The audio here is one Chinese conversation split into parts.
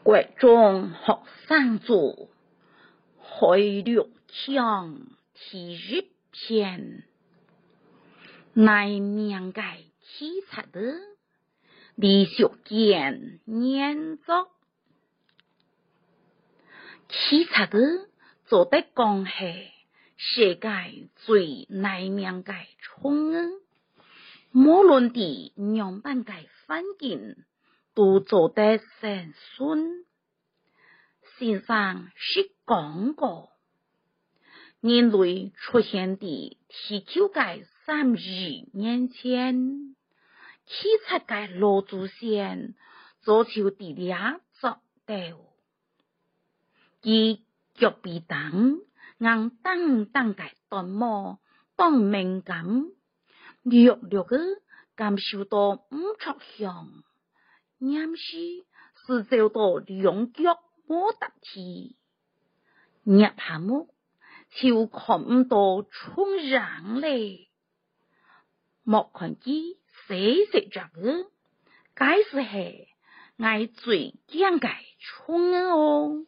国中學生組，海陸腔體育篇，內面嘅器材的李小健研作，器材的做得講係世界最內面嘅衝啊！無論地樣板嘅環境都做得成順。先生是講過，人類出現地地球嘅3億年前，器材嘅老祖先做出地倆作到，佢腳臂等硬當當嘅斷毛當敏感，略略嘅感受到唔出響，啱是做到兩腳冇得起，入下目就看唔到衝人咧，莫看佢死着嘅，解釋係我最驚嘅衝哦。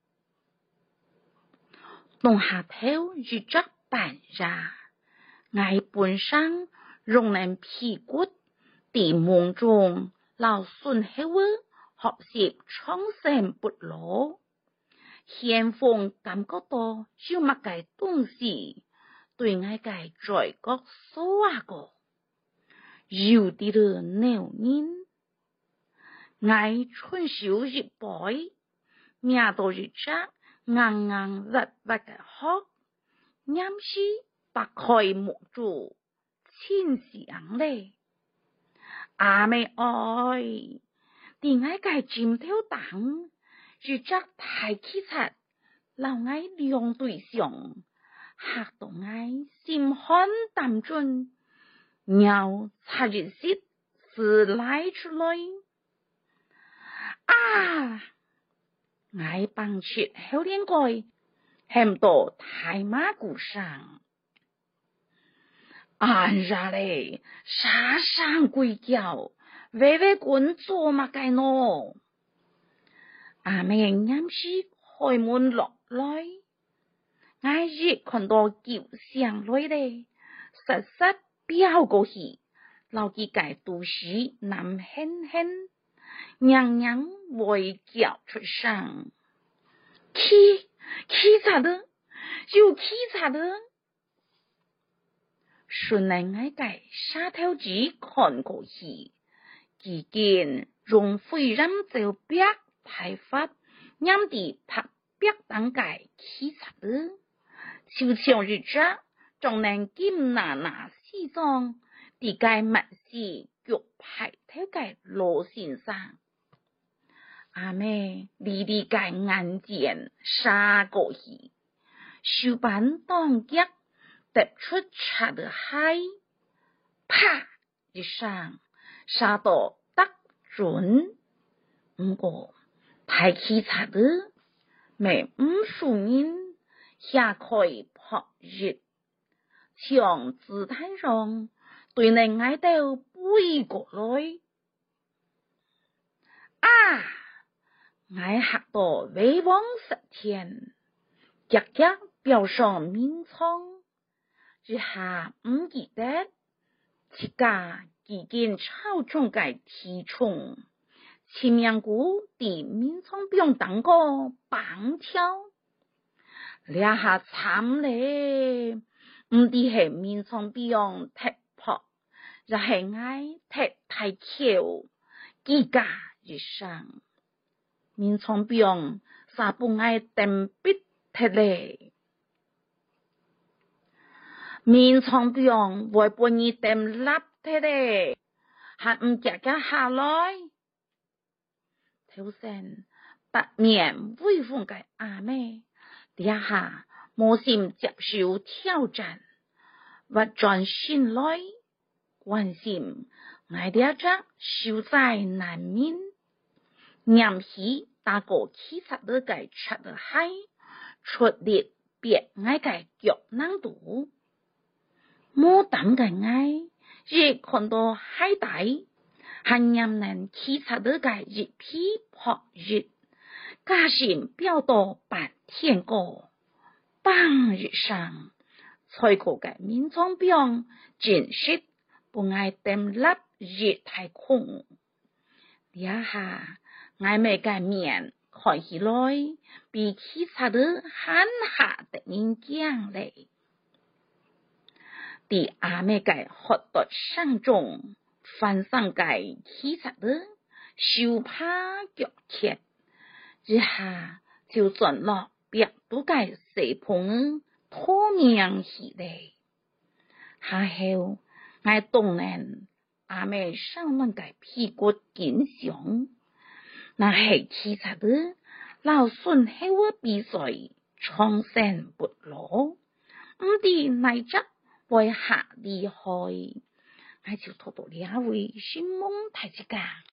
動下頭就着扮ra，我本身容人屁股地夢中老順後學習創新不老，現逢感覺到有乜嘅東西對我嘅在國所話個有啲嘅扭人，我春秋一杯命到一隻硬硬日日嘅殼，啱是白開木住千祥咧，阿妹愛點解嘅尖頭等住隻大器材留喺兩對上，嚇到我心寒膽盡，鳥插一息是來出來啊！我棒切後連蓋喊到大馬鼓上，按ra咧沙上鬼叫，微微滾做乜嘅喏？阿妹啱是開門落來，我一看到叫聲來咧，實實飆過去，老幾個都是南輕輕，娘娘會叫出聲，器材的，有器材的。順嚟我嘅沙頭子看過去，只見用灰染就白太發，啱地拍白等嘅器材的，就像日着仲能金拿西裝，地界密是腳排頭嘅羅先生。阿妹離地界眼前殺過去，手板當腳突出插的海，啪一聲殺到得準，唔過太器材的未唔數人下開撲熱，從姿態上對你挨到背過來啊！我嚇到威望10天，日日表上面瘡，一下唔記得，自家幾件超重嘅體重，前面股地面瘡病等個棒跳，兩下慘咧，唔啲係面瘡病踢破，就係嗌踢太橋，幾家一聲。面瘡病啥不愛定必踢咧，面瘡病會幫你定立踢咧，還唔夾夾下來。頭先白面威風嘅阿妹，底下冇心接受挑戰，或轉心來，關心我哋只受災難民。念起打過器材的嘅出的海，出力別愛嘅腳難度，冇膽嘅愛，一看到海底，還念能器材的嘅一批破熱， 家信表到白天过，当日上，在嗰嘅面裝表正式不爱登立热太空。一下我咪嘅面看起来比其他的还下得人讲嘞。第阿妹嘅学到上中，翻上嘅其他的手帕脚贴，一下就转落别都嘅水盆透明起来。下后我当然阿妹上面嘅屁股紧上，那系其他的老孙喺我比赛创新不落，唔知哪只为下厉害，我就偷偷两位先蒙太子家。